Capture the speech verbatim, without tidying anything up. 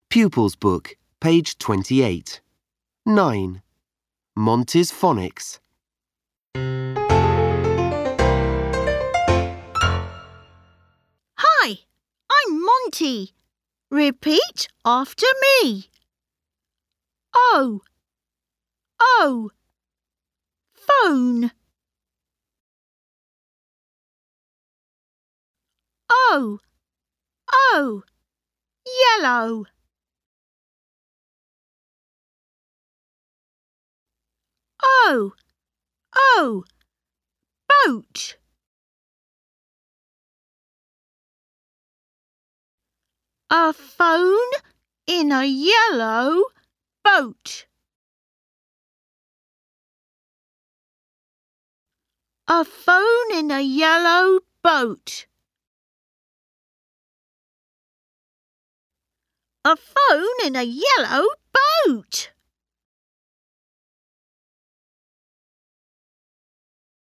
Pupils Book, page twenty-eight. nine. Monty's Phonics. Hi, I'm Monty. Repeat after me. O, O, phone. O, O, yellow. O, O, boat. A phone in a yellow boat. A phone in a yellow boat. A phone in a yellow boat.